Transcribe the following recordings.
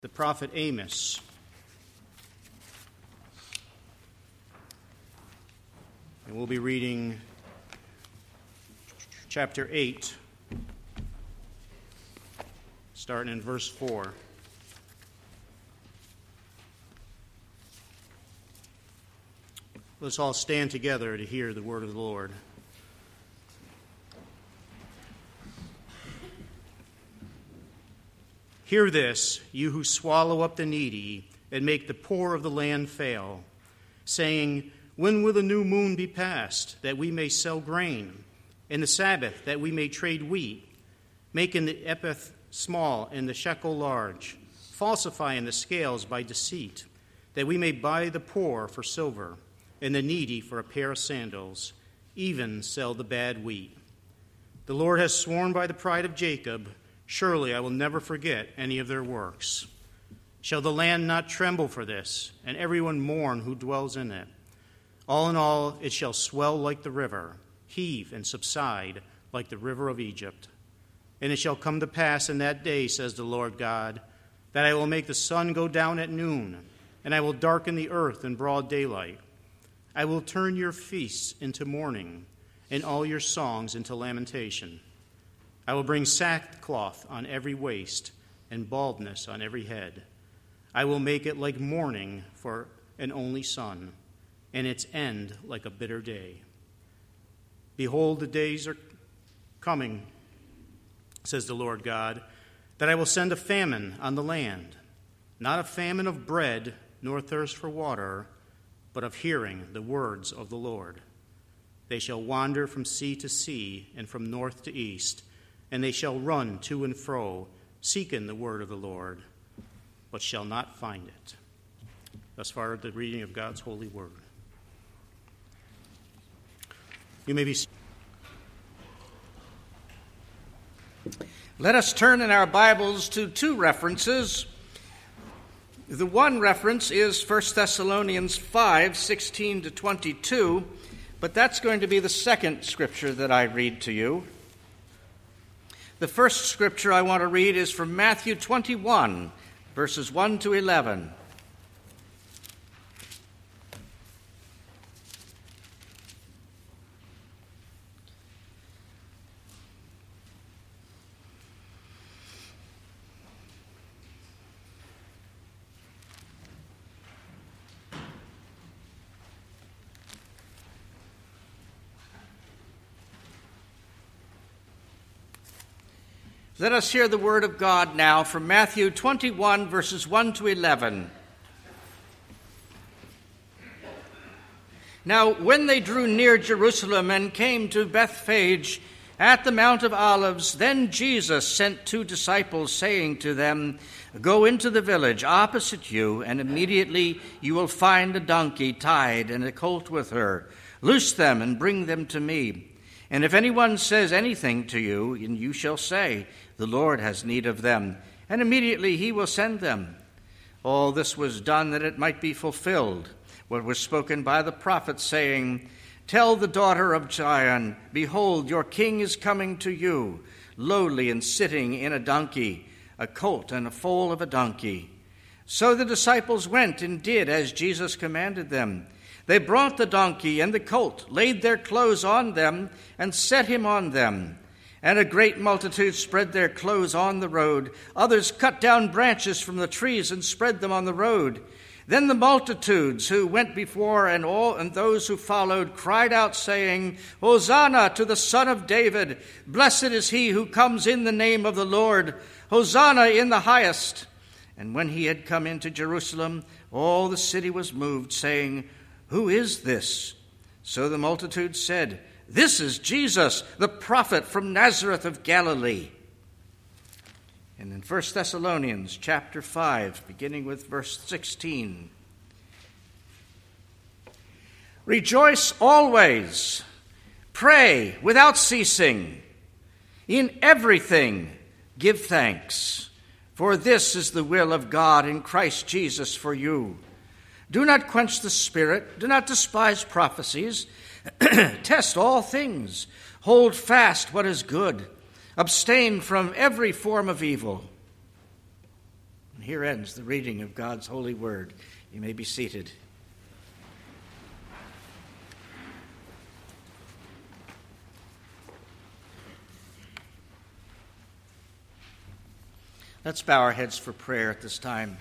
the prophet Amos. And we'll be reading chapter 8, starting in verse 4. Let's all stand together to hear the word of the Lord. Hear this, you who swallow up the needy and make the poor of the land fail, saying, when will the new moon be passed, that we may sell grain, and the Sabbath, that we may trade wheat, making the epith small and the shekel large, falsifying the scales by deceit, that we may buy the poor for silver, and the needy for a pair of sandals, even sell the bad wheat. The Lord has sworn by the pride of Jacob, surely I will never forget any of their works. Shall the land not tremble for this, and everyone mourn who dwells in it? All in all, it shall swell like the river, heave and subside like the river of Egypt. And it shall come to pass in that day, says the Lord God, that I will make the sun go down at noon, and I will darken the earth in broad daylight. I will turn your feasts into mourning, and all your songs into lamentation. I will bring sackcloth on every waist, and baldness on every head. I will make it like mourning for an only son, and its end like a bitter day. Behold, the days are coming, says the Lord God, that I will send a famine on the land, not a famine of bread, nor thirst for water, but of hearing the words of the Lord. They shall wander from sea to sea, and from north to east, and they shall run to and fro, seeking the word of the Lord, but shall not find it. Thus far, the reading of God's holy word. You may be. Let us turn in our Bibles to two references. The one reference is 1 Thessalonians 5:16 to 22, but that's going to be the second scripture that I read to you. The first scripture I want to read is from Matthew 21, verses 1 to 11. Let us hear the word of God now from Matthew 21, verses 1 to 11. Now, when they drew near Jerusalem and came to Bethphage at the Mount of Olives, then Jesus sent 2 disciples, saying to them, go into the village opposite you, and immediately you will find a donkey tied and a colt with her. Loose them and bring them to me. And if anyone says anything to you, and you shall say, the Lord has need of them, and immediately he will send them. All this was done that it might be fulfilled, what was spoken by the prophet, saying, tell the daughter of Zion, behold, your king is coming to you, lowly and sitting in a donkey, a colt and a foal of a donkey. So the disciples went and did as Jesus commanded them. They brought the donkey and the colt, laid their clothes on them, and set him on them. And a great multitude spread their clothes on the road. Others cut down branches from the trees and spread them on the road. Then the multitudes who went before and those who followed cried out, saying, Hosanna to the Son of David! Blessed is he who comes in the name of the Lord! Hosanna in the highest! And when he had come into Jerusalem, all the city was moved, saying, who is this? So the multitude said, this is Jesus, the prophet from Nazareth of Galilee. And in 1 Thessalonians chapter 5, beginning with verse 16. Rejoice always, pray without ceasing. In everything give thanks, for this is the will of God in Christ Jesus for you. Do not quench the spirit, do not despise prophecies. Test all things, hold fast what is good, abstain from every form of evil. And here ends the reading of God's holy word. You may be seated. Let's bow our heads for prayer at this time.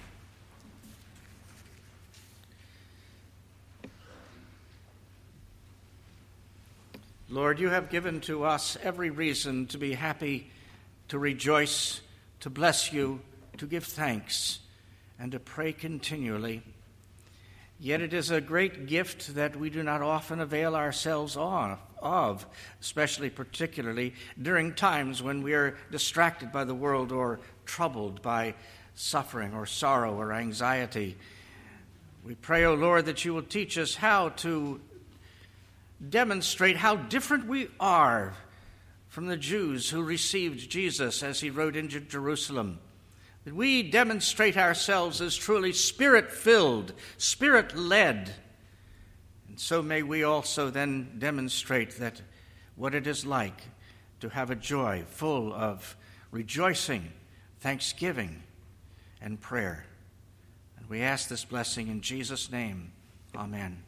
Lord, you have given to us every reason to be happy, to rejoice, to bless you, to give thanks, and to pray continually. Yet it is a great gift that we do not often avail ourselves of, particularly during times when we are distracted by the world or troubled by suffering or sorrow or anxiety. We pray, O Lord, that you will teach us how to demonstrate how different we are from the Jews who received Jesus as he rode into Jerusalem. That we demonstrate ourselves as truly Spirit-filled, Spirit-led. And so may we also then demonstrate that what it is like to have a joy full of rejoicing, thanksgiving, and prayer. And we ask this blessing in Jesus' name. Amen.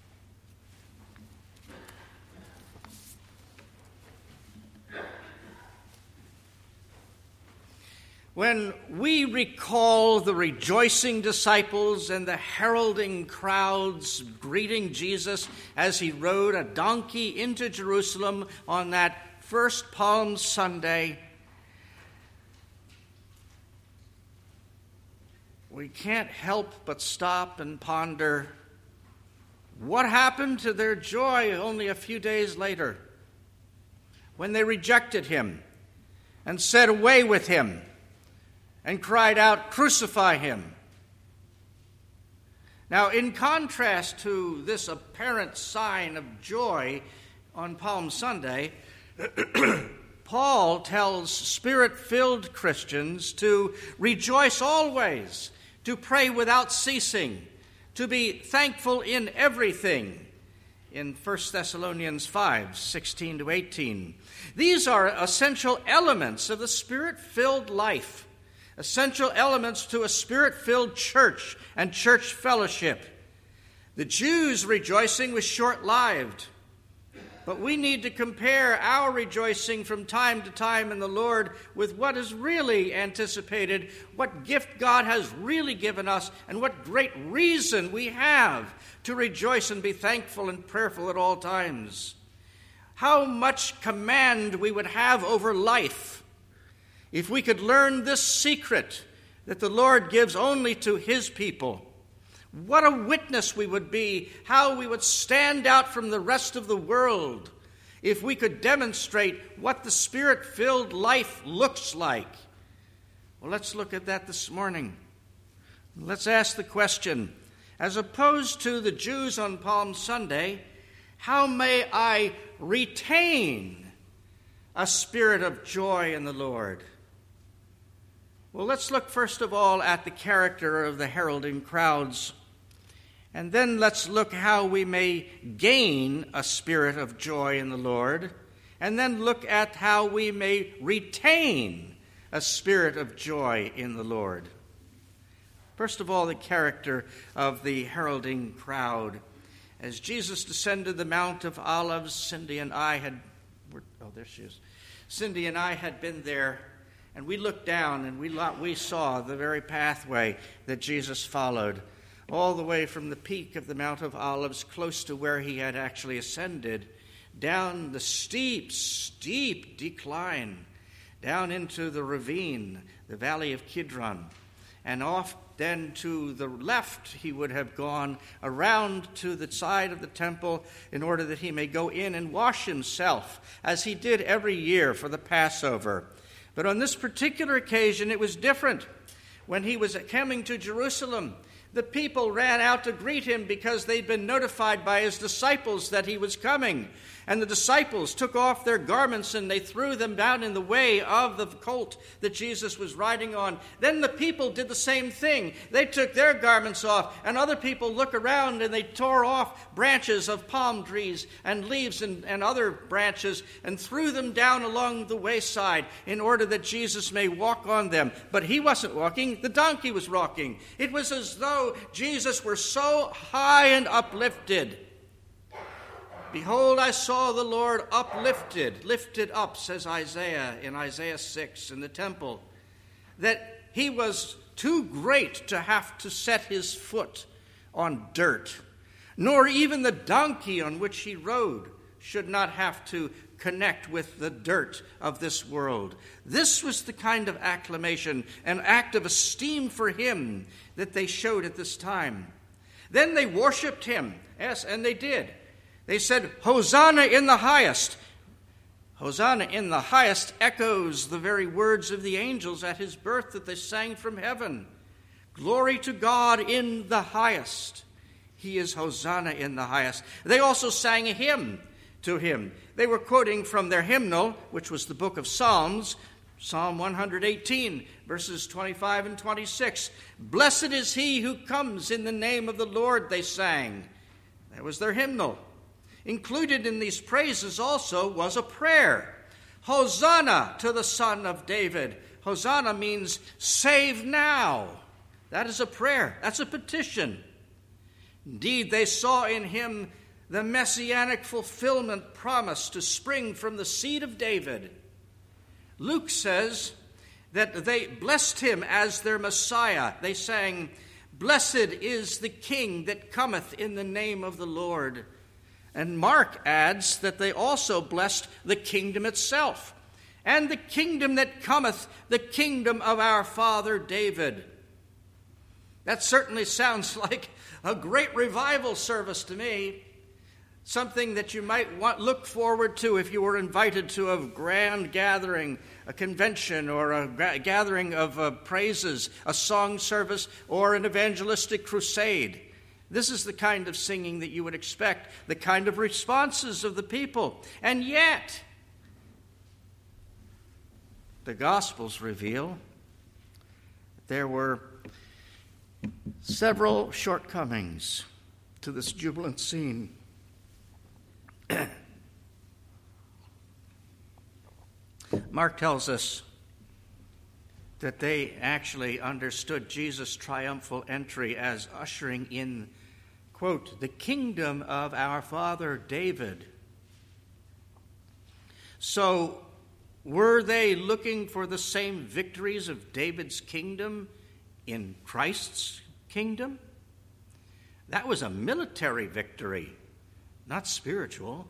When we recall the rejoicing disciples and the heralding crowds greeting Jesus as he rode a donkey into Jerusalem on that first Palm Sunday, we can't help but stop and ponder what happened to their joy only a few days later when they rejected him and said, "Away with him," and cried out, "Crucify him." Now, in contrast to this apparent sign of joy on Palm Sunday, Paul tells Spirit-filled Christians to rejoice always, to pray without ceasing, to be thankful in everything, in 1 Thessalonians 5:16-18. These are essential elements of the Spirit-filled life, essential elements to a Spirit-filled church and church fellowship. The Jews' rejoicing was short-lived, but we need to compare our rejoicing from time to time in the Lord with what is really anticipated, what gift God has really given us, and what great reason we have to rejoice and be thankful and prayerful at all times. How much command we would have over life if we could learn this secret that the Lord gives only to his people. What a witness we would be, how we would stand out from the rest of the world if we could demonstrate what the Spirit-filled life looks like. Well, let's look at that this morning. Let's ask the question, as opposed to the Jews on Palm Sunday, how may I retain a spirit of joy in the Lord? Well, let's look first of all at the character of the heralding crowds. And then let's look how we may gain a spirit of joy in the Lord. And then look at how we may retain a spirit of joy in the Lord. First of all, the character of the heralding crowd. As Jesus descended the Mount of Olives, Cindy and I had been there, and we looked down and we saw the very pathway that Jesus followed, all the way from the peak of the Mount of Olives, close to where he had actually ascended, down the steep decline, down into the ravine, the valley of Kidron, and off then to the left he would have gone around to the side of the temple in order that he may go in and wash himself, as he did every year for the Passover. But on this particular occasion it was different. When he was coming to Jerusalem, the people ran out to greet him because they'd been notified by his disciples that he was coming. And the disciples took off their garments and they threw them down in the way of the colt that Jesus was riding on. Then the people did the same thing. They took their garments off, and other people look around and they tore off branches of palm trees and leaves and other branches and threw them down along the wayside in order that Jesus may walk on them. But he wasn't walking, the donkey was walking. It was as though Jesus were so high and uplifted. Behold, I saw the Lord lifted up, says Isaiah in Isaiah 6 in the temple, that he was too great to have to set his foot on dirt, nor even the donkey on which he rode should not have to connect with the dirt of this world. This was the kind of acclamation, an act of esteem for him that they showed at this time. Then they worshiped him. Yes, and they did. They said, Hosanna in the highest. Hosanna in the highest echoes the very words of the angels at his birth that they sang from heaven. Glory to God in the highest. He is Hosanna in the highest. They also sang a hymn to him. They were quoting from their hymnal, which was the book of Psalms, Psalm 118, verses 25 and 26. Blessed is he who comes in the name of the Lord, they sang. That was their hymnal. Included in these praises also was a prayer. Hosanna to the Son of David. Hosanna means save now. That is a prayer. That's a petition. Indeed, they saw in him the messianic fulfillment promised to spring from the seed of David. Luke says that they blessed him as their Messiah. They sang, Blessed is the King that cometh in the name of the Lord. And Mark adds that they also blessed the kingdom itself, and the kingdom that cometh, the kingdom of our father David. That certainly sounds like a great revival service to me, something that you might look forward to if you were invited to a grand gathering, a convention, or a gathering of praises, a song service, or an evangelistic crusade. This is the kind of singing that you would expect, the kind of responses of the people. And yet, the Gospels reveal there were several shortcomings to this jubilant scene. Mark tells us that they actually understood Jesus' triumphal entry as ushering in, quote, the kingdom of our father David. So, were they looking for the same victories of David's kingdom in Christ's kingdom? That was a military victory, not spiritual.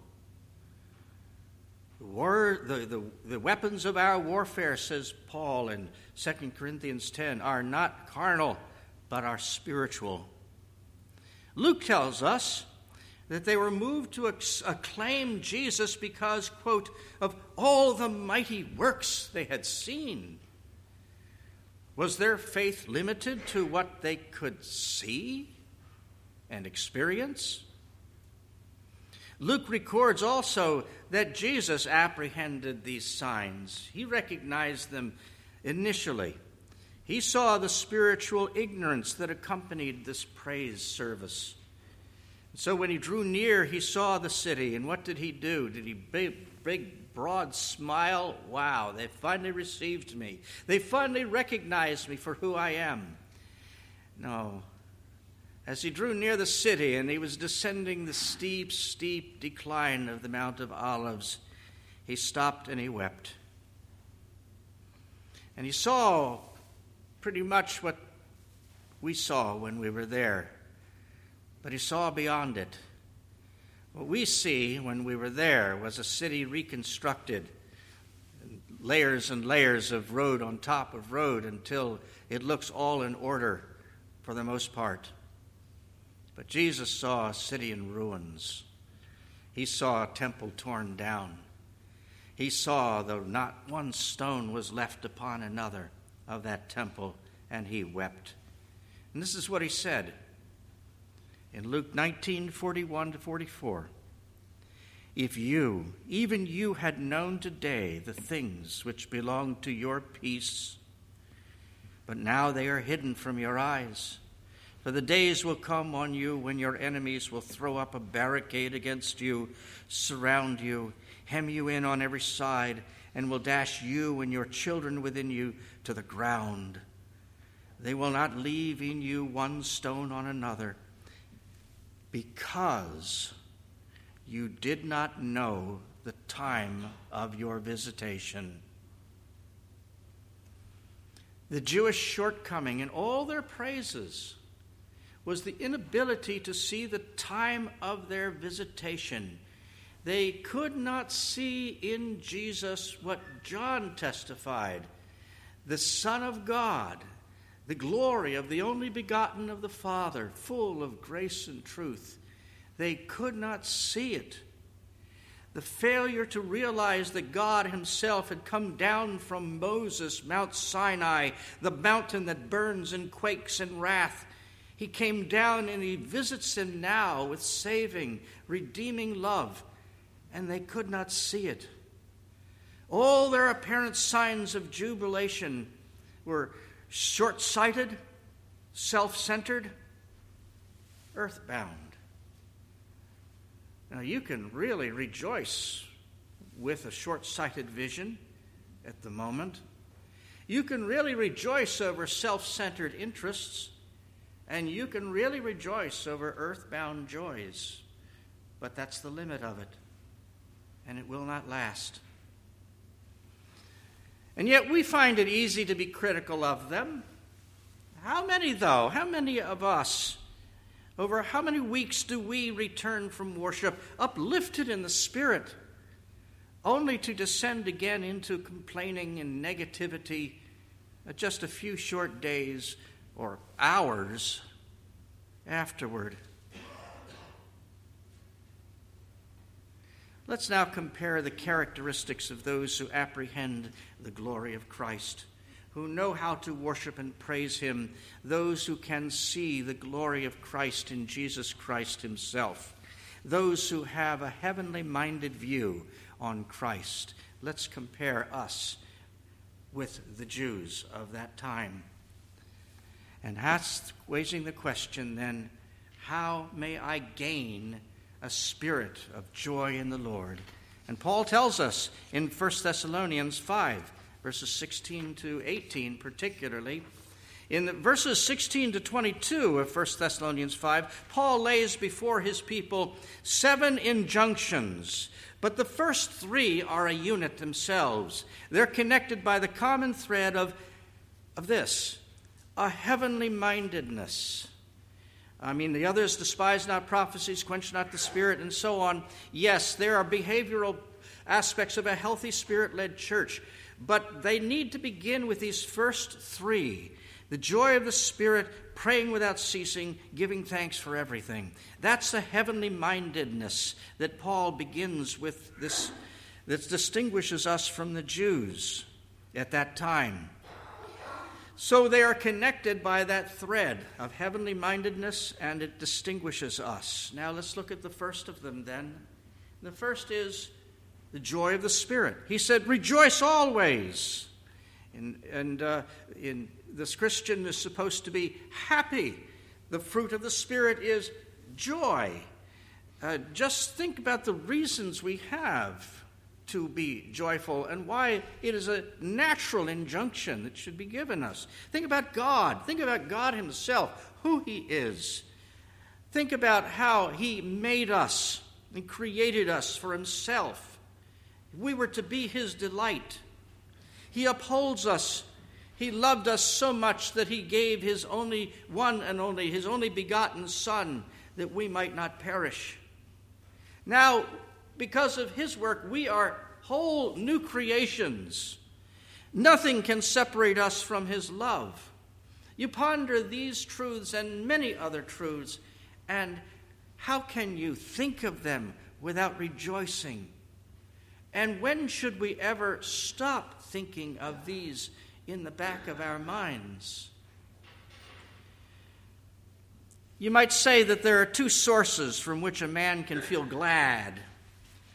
The weapons of our warfare, says Paul in 2 Corinthians 10, are not carnal, but are spiritual. Luke tells us that they were moved to acclaim Jesus because, quote, of all the mighty works they had seen. Was their faith limited to what they could see and experience? Luke records also that Jesus apprehended these signs. He recognized them initially. He saw the spiritual ignorance that accompanied this praise service. So when he drew near, he saw the city. And what did he do? Did he big, broad smile? Wow, they finally received me. They finally recognized me for who I am. No. As he drew near the city and he was descending the steep decline of the Mount of Olives, he stopped and he wept. And he saw pretty much what we saw when we were there. But he saw beyond it. What we see when we were there was a city reconstructed, layers and layers of road on top of road until it looks all in order for the most part. But Jesus saw a city in ruins. He saw a temple torn down. He saw that not one stone was left upon another of that temple, and he wept. And this is what he said in Luke 19:41-44. if you, even you, had known today the things which belong to your peace. But now they are hidden from your eyes. For the days will come on you when your enemies will throw up a barricade against you, surround you, hem you in on every side, and will dash you and your children within you to the ground. They will not leave in you one stone on another, because you did not know the time of your visitation. The Jewish shortcoming in all their praises was the inability to see the time of their visitation. They could not see in Jesus what John testified, the Son of God, the glory of the only begotten of the Father, full of grace and truth. They could not see it. The failure to realize that God himself had come down from Moses, Mount Sinai, the mountain that burns and quakes in wrath. He came down and he visits them now with saving, redeeming love, and they could not see it. All their apparent signs of jubilation were short-sighted, self-centered, earthbound. Now, you can really rejoice with a short-sighted vision at the moment. You can really rejoice over self-centered interests, and you can really rejoice over earthbound joys. But that's the limit of it, and it will not last. And yet we find it easy to be critical of them. How many, though? How many of us? Over how many weeks do we return from worship uplifted in the Spirit, only to descend again into complaining and negativity just a few short days or hours afterward? Let's now compare the characteristics of those who apprehend the glory of Christ, who know how to worship and praise him, those who can see the glory of Christ in Jesus Christ himself, those who have a heavenly-minded view on Christ. Let's compare us with the Jews of that time. And raising the question then, how may I gain a spirit of joy in the Lord? And Paul tells us in 1 Thessalonians 5, verses 16 to 18 particularly. In the verses 16 to 22 of 1 Thessalonians 5, Paul lays before his people 7 injunctions, but the first 3 are a unit themselves. They're connected by the common thread of this, a heavenly mindedness. I mean, the others, despise not prophecies, quench not the spirit, and so on. Yes, there are behavioral aspects of a healthy spirit-led church, but they need to begin with these first 3. The joy of the Spirit, praying without ceasing, giving thanks for everything. That's the heavenly mindedness that Paul begins with, this that distinguishes us from the Jews at that time. So they are connected by that thread of heavenly mindedness, and it distinguishes us. Now let's look at the first of them then. The first is the joy of the Spirit. He said, rejoice always. And this Christian is supposed to be happy. The fruit of the Spirit is joy. Just think about the reasons we have to be joyful and why it is a natural injunction that should be given us. Think about God. Think about God himself, who he is. Think about how he made us and created us for himself. We were to be his delight. He upholds us. He loved us so much that he gave his only begotten Son, that we might not perish. Now, because of his work, we are whole new creations. Nothing can separate us from his love. You ponder these truths and many other truths, and how can you think of them without rejoicing? And when should we ever stop thinking of these in the back of our minds? You might say that there are 2 sources from which a man can feel glad.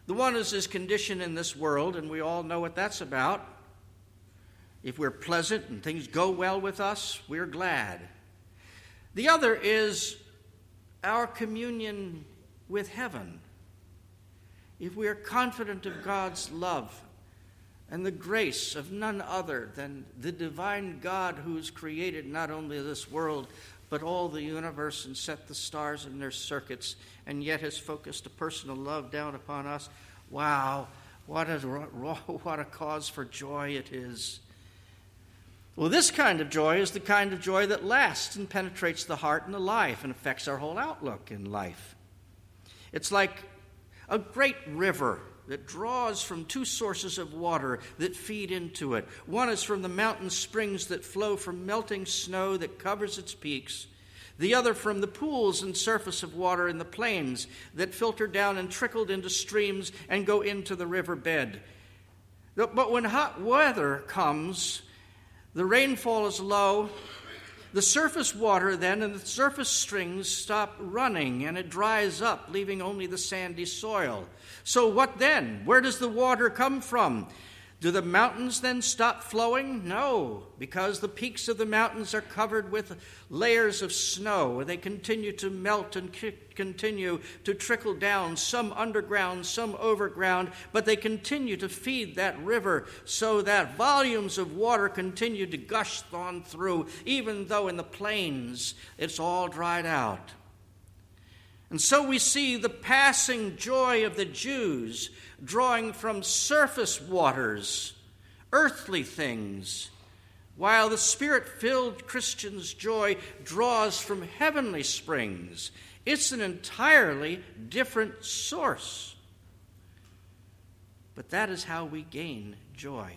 The one is his condition in this world, and we all know what that's about. If we're pleasant and things go well with us, we're glad. The other is our communion with heaven. If we are confident of God's love and the grace of none other than the divine God who's created not only this world, but all the universe and set the stars in their circuits, and yet has focused a personal love down upon us. Wow, what a cause for joy it is. Well, this kind of joy is the kind of joy that lasts and penetrates the heart and the life and affects our whole outlook in life. It's like a great river that draws from two sources of water that feed into it. One is from the mountain springs that flow from melting snow that covers its peaks. The other from the pools and surface of water in the plains that filter down and trickle into streams and go into the river bed. But when hot weather comes, the rainfall is low, the surface water then and the surface springs stop running and it dries up, leaving only the sandy soil. So what then? Where does the water come from? Do the mountains then stop flowing? No, because the peaks of the mountains are covered with layers of snow. They continue to melt and continue to trickle down, some underground, some overground, but they continue to feed that river so that volumes of water continue to gush on through, even though in the plains it's all dried out. And so we see the passing joy of the Jews drawing from surface waters, earthly things, while the Spirit-filled Christian's joy draws from heavenly springs. It's an entirely different source. But that is how we gain joy.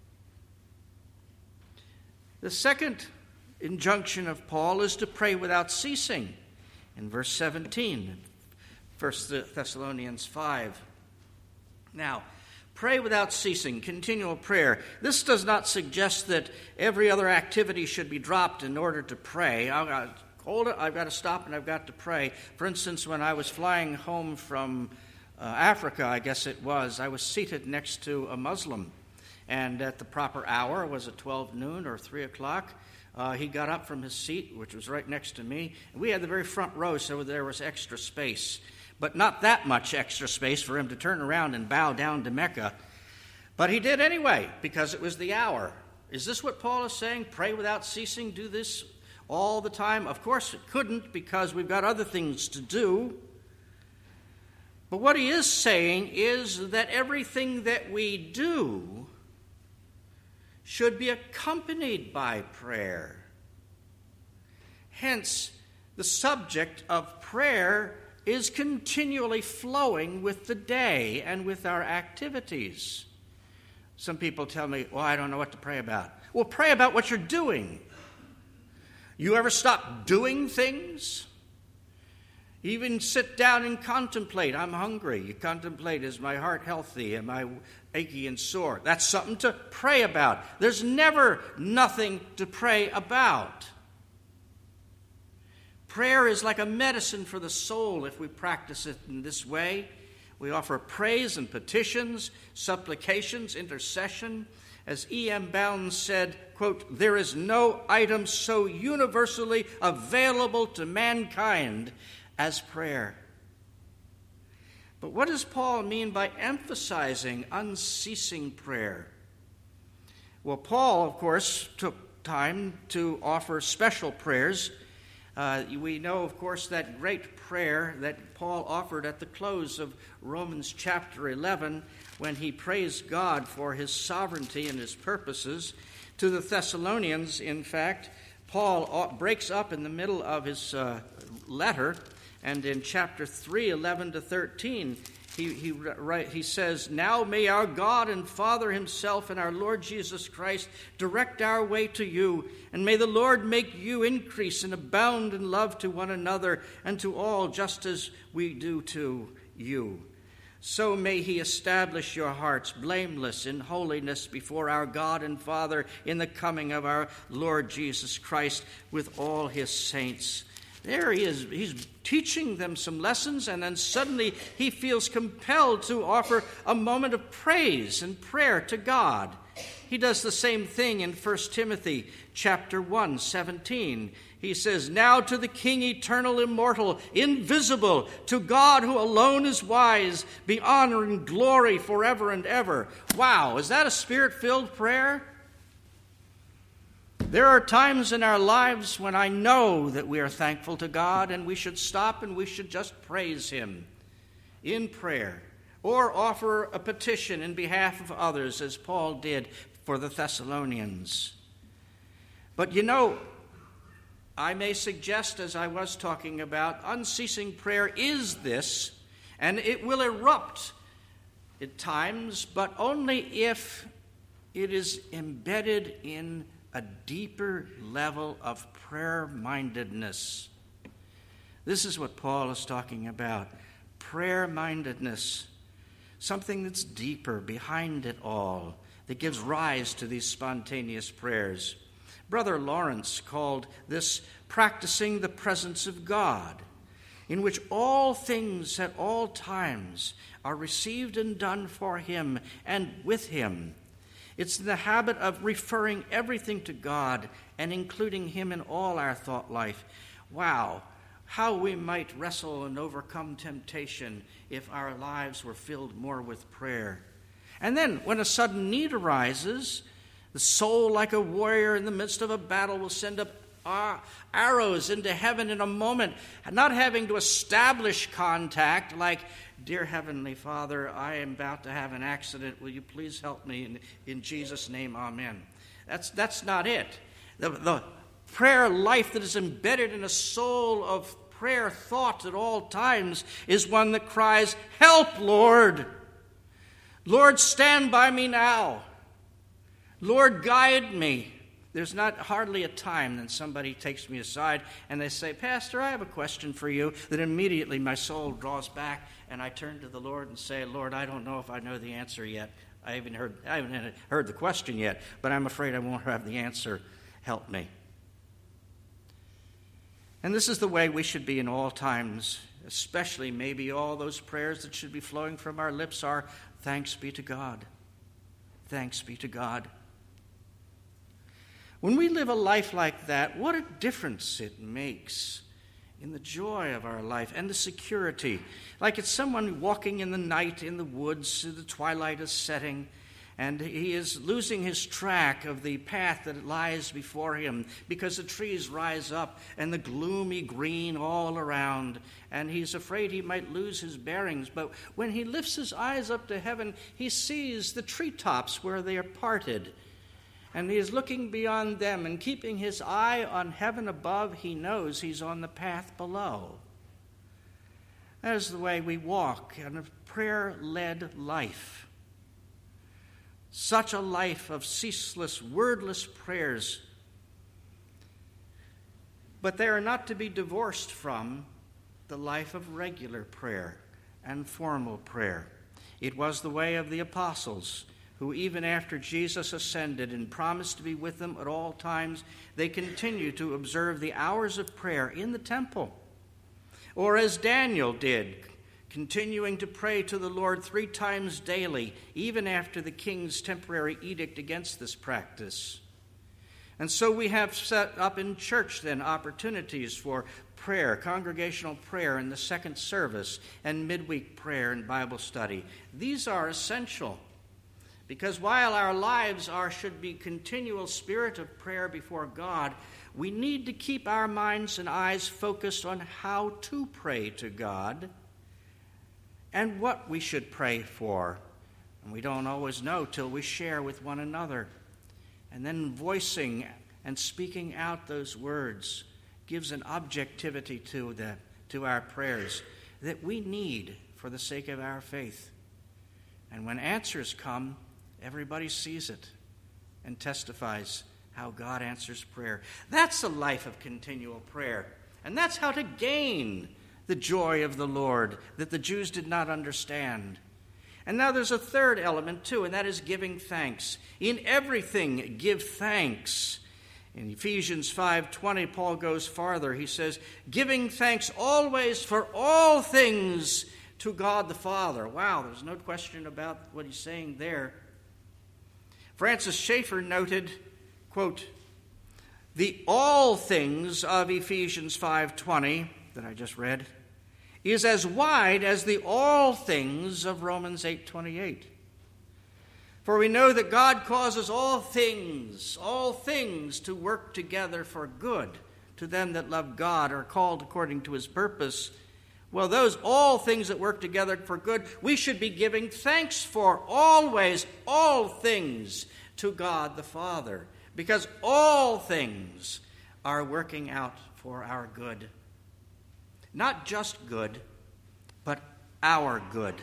The second injunction of Paul is to pray without ceasing. In verse 17, 1 Thessalonians 5. Now, pray without ceasing, continual prayer. This does not suggest that every other activity should be dropped in order to pray. I've got to stop and I've got to pray. For instance, when I was flying home from Africa, I guess it was, I was seated next to a Muslim. And at the proper hour, was it 12 noon or 3 o'clock? He got up from his seat, which was right next to me. And we had the very front row, so there was extra space. But not that much extra space for him to turn around and bow down to Mecca. But he did anyway, because it was the hour. Is this what Paul is saying? Pray without ceasing, do this all the time? Of course it couldn't, because we've got other things to do. But what he is saying is that everything that we do should be accompanied by prayer. Hence, the subject of prayer is continually flowing with the day and with our activities. Some people tell me, well, I don't know what to pray about. Well, pray about what you're doing. You ever stop doing things? Even sit down and contemplate. I'm hungry. You contemplate, is my heart healthy? Am I achy and sore? That's something to pray about. There's never nothing to pray about. Prayer is like a medicine for the soul if we practice it in this way. We offer praise and petitions, supplications, intercession. As E.M. Bounds said, quote, "There is no item so universally available to mankind as prayer." But what does Paul mean by emphasizing unceasing prayer? Well, Paul, of course, took time to offer special prayers. We know, of course, that great prayer that Paul offered at the close of Romans chapter 11 when he praised God for his sovereignty and his purposes. To the Thessalonians, in fact, Paul breaks up in the middle of his letter, and in chapter 3, 11 to 13, he says, "Now may our God and Father himself and our Lord Jesus Christ direct our way to you, and may the Lord make you increase and abound in love to one another and to all, just as we do to you. So may he establish your hearts blameless in holiness before our God and Father in the coming of our Lord Jesus Christ with all his saints." There he is. He's teaching them some lessons, and then suddenly he feels compelled to offer a moment of praise and prayer to God. He does the same thing in 1 Timothy chapter 1, 17. He says, "Now to the King, eternal, immortal, invisible, to God who alone is wise, be honor and glory forever and ever." Wow, is that a Spirit-filled prayer? There are times in our lives when I know that we are thankful to God, and we should stop and we should just praise Him in prayer, or offer a petition in behalf of others, as Paul did for the Thessalonians. But you know, I may suggest, as I was talking about, unceasing prayer is this, and it will erupt at times, but only if it is embedded in a deeper level of prayer-mindedness. This is what Paul is talking about, prayer-mindedness, something that's deeper behind it all, that gives rise to these spontaneous prayers. Brother Lawrence called this practicing the presence of God, in which all things at all times are received and done for Him and with Him. It's the habit of referring everything to God and including Him in all our thought life. Wow, how we might wrestle and overcome temptation if our lives were filled more with prayer. And then, when a sudden need arises, the soul, like a warrior in the midst of a battle, will send up arrows into heaven in a moment, not having to establish contact like, "Dear Heavenly Father, I am about to have an accident. Will you please help me? In Jesus' name, amen." That's not it. The prayer life that is embedded in a soul of prayer thought at all times is one that cries, "Help, Lord! Lord, stand by me now. Lord, guide me." There's not hardly a time that somebody takes me aside and they say, "Pastor, I have a question for you," that immediately my soul draws back and I turn to the Lord and say, "Lord, I don't know if I know the answer yet. I haven't heard the question yet, but I'm afraid I won't have the answer. Help me." And this is the way we should be in all times, especially maybe all those prayers that should be flowing from our lips are, "Thanks be to God. Thanks be to God." When we live a life like that, what a difference it makes in the joy of our life and the security. Like it's someone walking in the night in the woods, the twilight is setting, and he is losing his track of the path that lies before him because the trees rise up and the gloomy green all around, and he's afraid he might lose his bearings. But when he lifts his eyes up to heaven, he sees the treetops where they are parted, and he is looking beyond them, and keeping his eye on heaven above, he knows he's on the path below. That is the way we walk in a prayer-led life. Such a life of ceaseless, wordless prayers. But they are not to be divorced from the life of regular prayer and formal prayer. It was the way of the apostles, who even after Jesus ascended and promised to be with them at all times, they continued to observe the hours of prayer in the temple. Or as Daniel did, continuing to pray to the Lord 3 times daily, even after the king's temporary edict against this practice. And so we have set up in church then opportunities for prayer, congregational prayer in the second service, and midweek prayer and Bible study. These are essential. Because while our lives should be continual spirit of prayer before God, we need to keep our minds and eyes focused on how to pray to God and what we should pray for. And we don't always know till we share with one another. And then voicing and speaking out those words gives an objectivity to our prayers that we need for the sake of our faith. And when answers come, everybody sees it and testifies how God answers prayer. That's a life of continual prayer. And that's how to gain the joy of the Lord that the Jews did not understand. And now there's a third element too, and that is giving thanks. In everything, give thanks. In Ephesians 5:20, Paul goes farther. He says, giving thanks always for all things to God the Father. Wow, there's no question about what he's saying there. Francis Schaeffer noted, quote, the all things of Ephesians 5:20 that I just read is as wide as the all things of Romans 8:28. For we know that God causes all things to work together for good to them that love God, are called according to his purpose. Well, those all things that work together for good, we should be giving thanks for always, all things to God the Father, because all things are working out for our good. Not just good, but our good.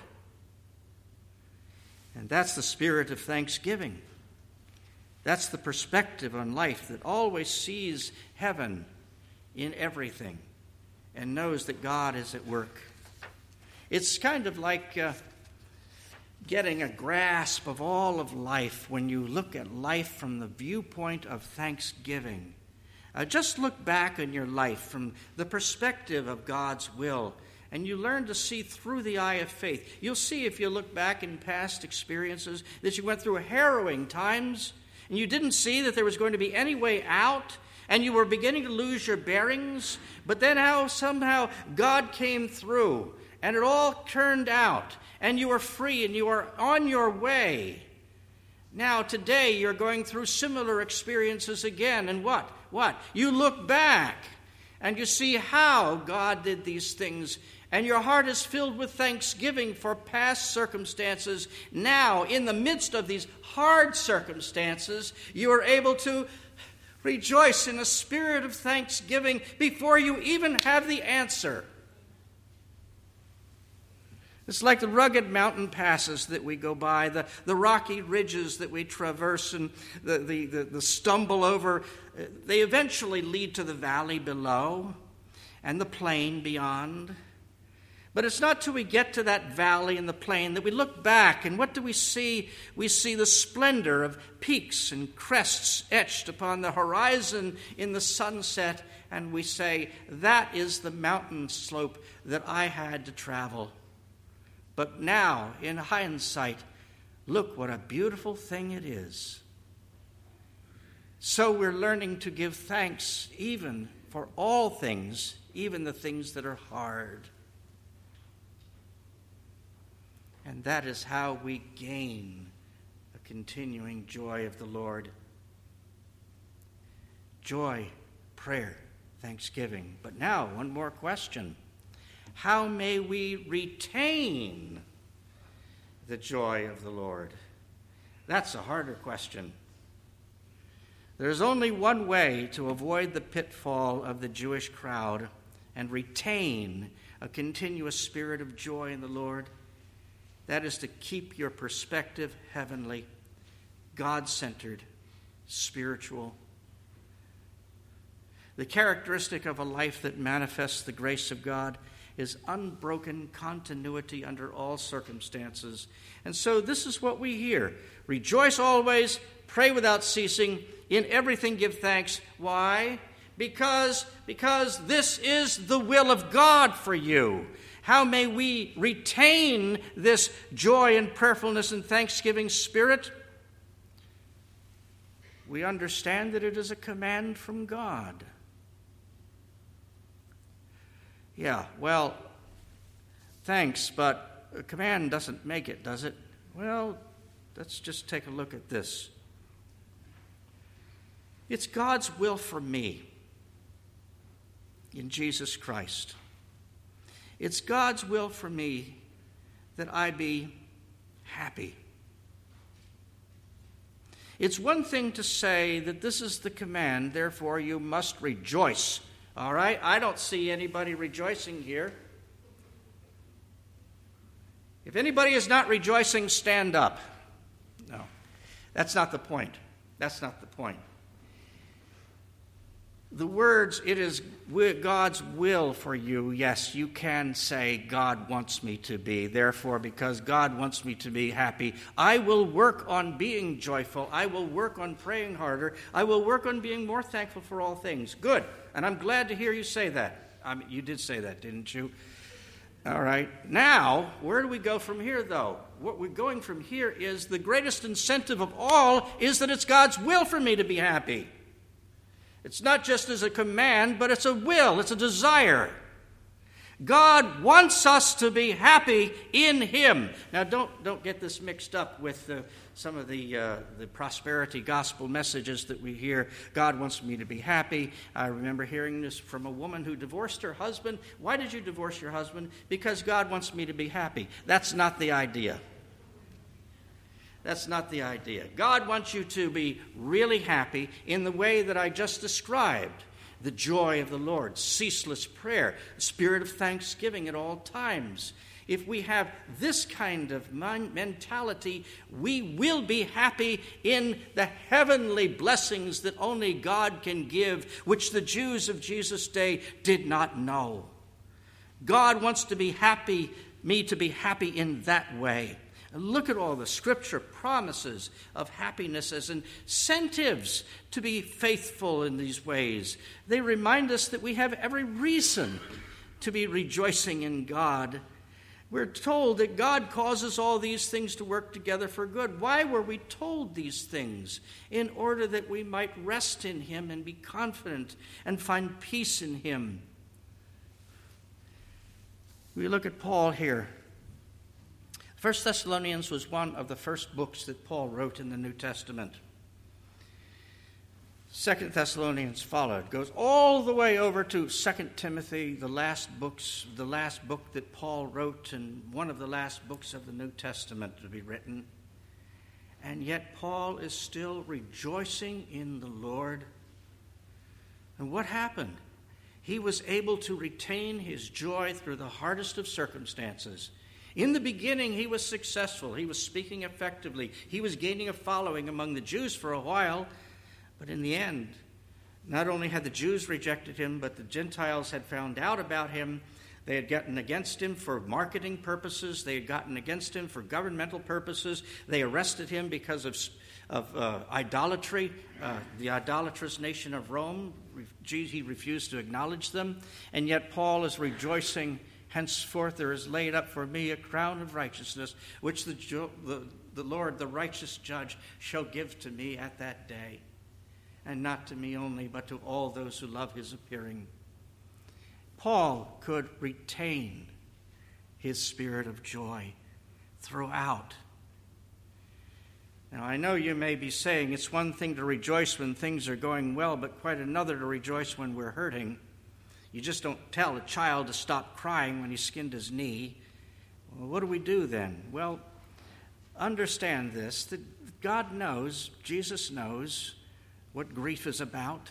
And that's the spirit of thanksgiving. That's the perspective on life that always sees heaven in everything and knows that God is at work. It's kind of like getting a grasp of all of life when you look at life from the viewpoint of thanksgiving. Just look back on your life from the perspective of God's will, and you learn to see through the eye of faith. You'll see, if you look back in past experiences, that you went through harrowing times, and you didn't see that there was going to be any way out, and you were beginning to lose your bearings, but then somehow God came through, and it all turned out, and you were free, and you were on your way. Now, today, you're going through similar experiences again, and what? You look back, and you see how God did these things, and your heart is filled with thanksgiving for past circumstances. Now, in the midst of these hard circumstances, you are able to rejoice in a spirit of thanksgiving before you even have the answer. It's like the rugged mountain passes that we go by, the rocky ridges that we traverse, and the stumble over. They eventually lead to the valley below and the plain beyond. But it's not till we get to that valley and the plain that we look back, and what do we see? We see the splendor of peaks and crests etched upon the horizon in the sunset, and we say, that is the mountain slope that I had to travel. But now, in hindsight, look what a beautiful thing it is. So we're learning to give thanks even for all things, even the things that are hard. And that is how we gain a continuing joy of the Lord. Joy, prayer, thanksgiving. But now, one more question. How may we retain the joy of the Lord? That's a harder question. There's only one way to avoid the pitfall of the Jewish crowd and retain a continuous spirit of joy in the Lord. That is to keep your perspective heavenly, God-centered, spiritual. The characteristic of a life that manifests the grace of God is unbroken continuity under all circumstances. And so this is what we hear. Rejoice always, pray without ceasing, in everything give thanks. Why? Because this is the will of God for you. How may we retain this joy and prayerfulness and thanksgiving spirit? We understand that it is a command from God. Yeah, well, thanks, but a command doesn't make it, does it? Well, let's just take a look at this. It's God's will for me in Jesus Christ. It's God's will for me that I be happy. It's one thing to say that this is the command, therefore you must rejoice. All right? I don't see anybody rejoicing here. If anybody is not rejoicing, stand up. No, that's not the point. That's not the point. The words, it is God's will for you. Yes, you can say, God wants me to be. Therefore, because God wants me to be happy, I will work on being joyful. I will work on praying harder. I will work on being more thankful for all things. Good. And I'm glad to hear you say that. You did say that, didn't you? All right. Now, where do we go from here, though? What we're going from here is the greatest incentive of all is that it's God's will for me to be happy. It's not just as a command, but it's a will, it's a desire. God wants us to be happy in Him. Now, don't get this mixed up with some of the prosperity gospel messages that we hear. God wants me to be happy. I remember hearing this from a woman who divorced her husband. Why did you divorce your husband? Because God wants me to be happy. That's not the idea. That's not the idea. God wants you to be really happy in the way that I just described. The joy of the Lord, ceaseless prayer, spirit of thanksgiving at all times. If we have this kind of mentality, we will be happy in the heavenly blessings that only God can give, which the Jews of Jesus' day did not know. God wants to be happy, me to be happy in that way. And look at all the scripture promises of happiness as incentives to be faithful in these ways. They remind us that we have every reason to be rejoicing in God. We're told that God causes all these things to work together for good. Why were we told these things? In order that we might rest in Him and be confident and find peace in Him. We look at Paul here. 1 Thessalonians was one of the first books that Paul wrote in the New Testament. 2 Thessalonians followed, goes all the way over to 2 Timothy, the last book that Paul wrote and one of the last books of the New Testament to be written. And yet Paul is still rejoicing in the Lord. And what happened? He was able to retain his joy through the hardest of circumstances. In the beginning, he was successful. He was speaking effectively. He was gaining a following among the Jews for a while. But in the end, not only had the Jews rejected him, but the Gentiles had found out about him. They had gotten against him for marketing purposes. They had gotten against him for governmental purposes. They arrested him because of idolatry, the idolatrous nation of Rome. He refused to acknowledge them. And yet Paul is rejoicing. Henceforth there is laid up for me a crown of righteousness, which the Lord, the righteous judge, shall give to me at that day. And not to me only, but to all those who love his appearing. Paul could retain his spirit of joy throughout. Now, I know you may be saying it's one thing to rejoice when things are going well, but quite another to rejoice when we're hurting. You just don't tell a child to stop crying when he skinned his knee. Well, what do we do then? Well, understand this, that God knows, Jesus knows what grief is about.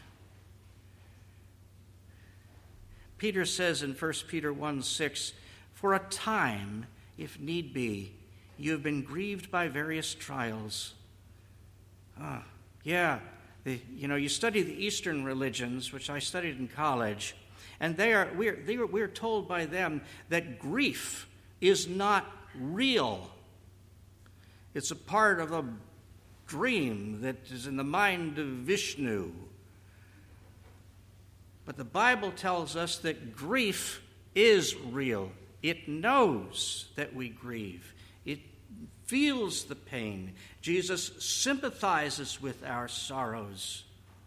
Peter says in 1 Peter 1:6, for a time, if need be, you have been grieved by various trials. You study the Eastern religions, which I studied in college, and we're told by them that grief is not real. It's a part of a dream that is in the mind of Vishnu. But the Bible tells us that grief is real. It knows that we grieve. It feels the pain. Jesus sympathizes with our sorrows.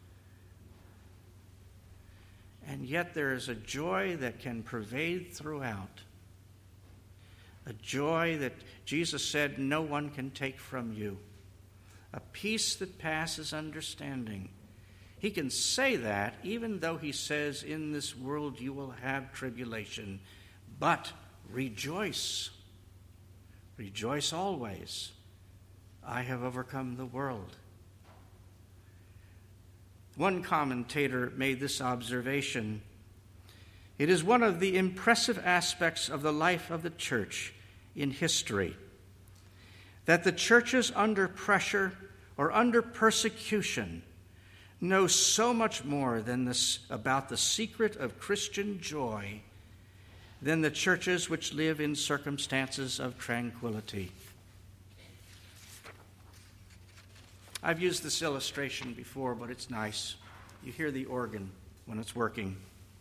And yet there is a joy that can pervade throughout. A joy that Jesus said no one can take from you. A peace that passes understanding. He can say that even though he says, in this world you will have tribulation. But rejoice. Rejoice always. I have overcome the world. One commentator made this observation. It is one of the impressive aspects of the life of the church in history that the churches under pressure or under persecution know so much more than this about the secret of Christian joy than the churches which live in circumstances of tranquility. I've used this illustration before, but it's nice. You hear the organ when it's working.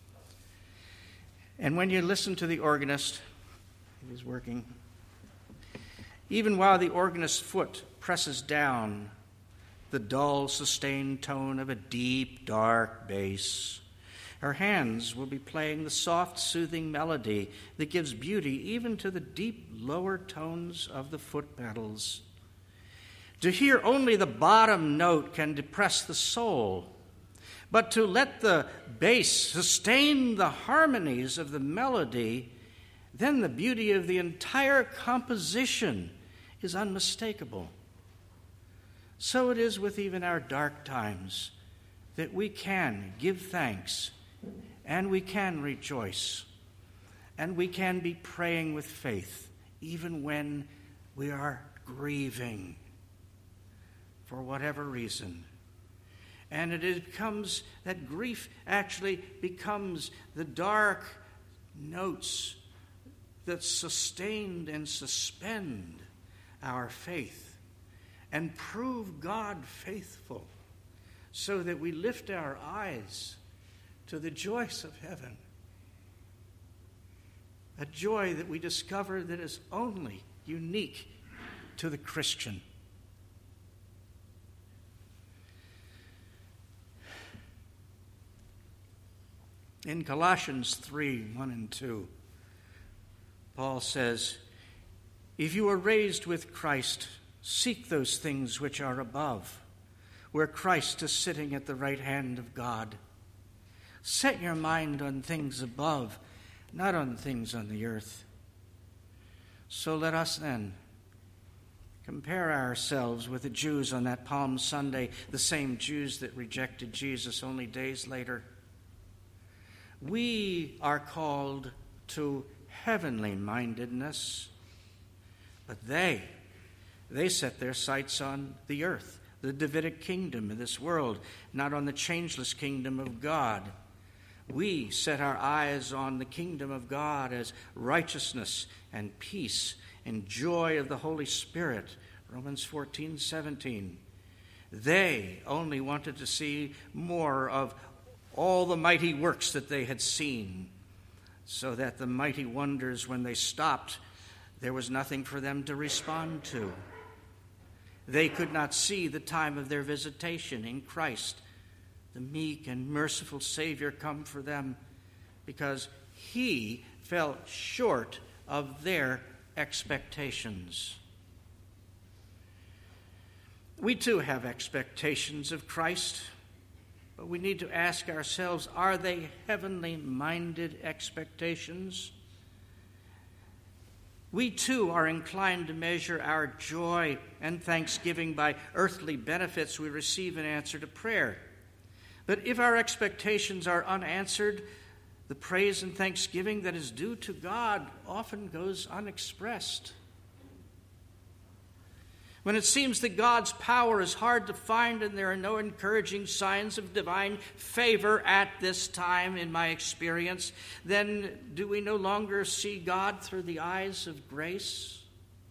And when you listen to the organist, he's working, even while the organist's foot presses down the dull, sustained tone of a deep, dark bass, her hands will be playing the soft, soothing melody that gives beauty even to the deep, lower tones of the foot pedals. To hear only the bottom note can depress the soul, but to let the bass sustain the harmonies of the melody, then the beauty of the entire composition is unmistakable. So it is with even our dark times, that we can give thanks, and we can rejoice, and we can be praying with faith, even when we are grieving for whatever reason. And it becomes, that grief actually becomes the dark notes that sustain and suspend our faith and prove God faithful, so that we lift our eyes to the joys of heaven, a joy that we discover that is only unique to the Christian. In Colossians 3:1-2, Paul says, "If you are raised with Christ, seek those things which are above, where Christ is sitting at the right hand of God. Set your mind on things above, not on things on the earth." So let us then compare ourselves with the Jews on that Palm Sunday, the same Jews that rejected Jesus only days later. We are called to heavenly mindedness, but they set their sights on the earth, the Davidic kingdom of this world, not on the changeless kingdom of God. We set our eyes on the kingdom of God as righteousness and peace and joy of the Holy Spirit, Romans 14:17. They only wanted to see more of all the mighty works that they had seen, so that the mighty wonders, when they stopped, there was nothing for them to respond to. They could not see the time of their visitation in Christ, the meek and merciful Savior, come for them, because he fell short of their expectations. We too have expectations of Christ, but we need to ask ourselves, are they heavenly minded expectations? We too are inclined to measure our joy and thanksgiving by earthly benefits we receive in answer to prayer. But if our expectations are unanswered, the praise and thanksgiving that is due to God often goes unexpressed. When it seems that God's power is hard to find and there are no encouraging signs of divine favor at this time in my experience, then do we no longer see God through the eyes of grace?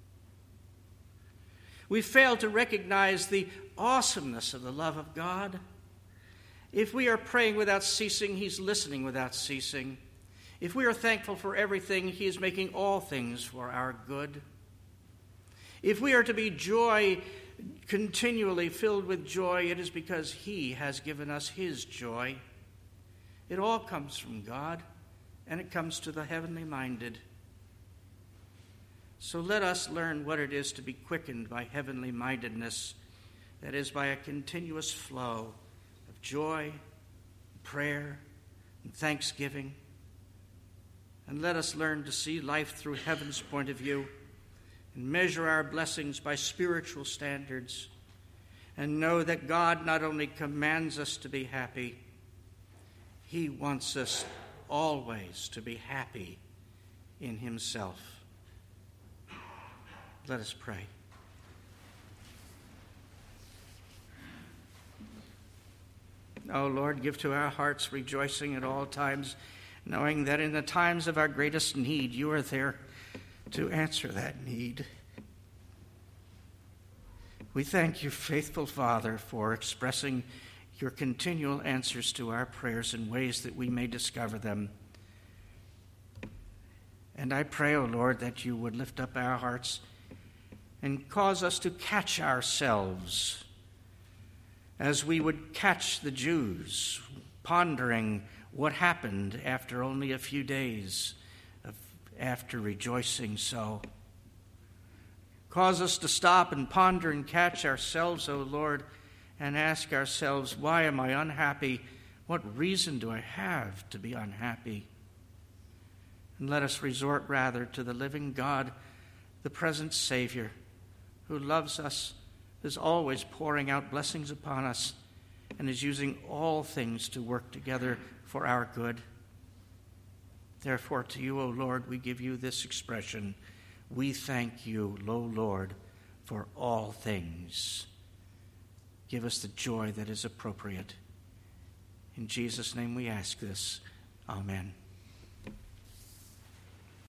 We fail to recognize the awesomeness of the love of God. If we are praying without ceasing, he's listening without ceasing. If we are thankful for everything, he is making all things for our good. If we are to be continually filled with joy, it is because he has given us his joy. It all comes from God, and it comes to the heavenly minded. So let us learn what it is to be quickened by heavenly mindedness, that is, by a continuous flow of joy, prayer, and thanksgiving. And let us learn to see life through heaven's point of view, and measure our blessings by spiritual standards, and know that God not only commands us to be happy, he wants us always to be happy in himself. Let us pray. O Lord, give to our hearts rejoicing at all times, knowing that in the times of our greatest need, you are there to answer that need. We thank you, faithful Father, for expressing your continual answers to our prayers in ways that we may discover them. And I pray, O Lord, that you would lift up our hearts and cause us to catch ourselves as we would catch the Jews, pondering what happened after only a few days after rejoicing so. Cause us to stop and ponder and catch ourselves, O Lord, and ask ourselves, why am I unhappy? What reason do I have to be unhappy? And let us resort rather to the living God, the present Savior, who loves us, is always pouring out blessings upon us, and is using all things to work together for our good. Therefore, to you, O Lord, we give you this expression: we thank you, O Lord, for all things. Give us the joy that is appropriate. In Jesus' name we ask this. Amen.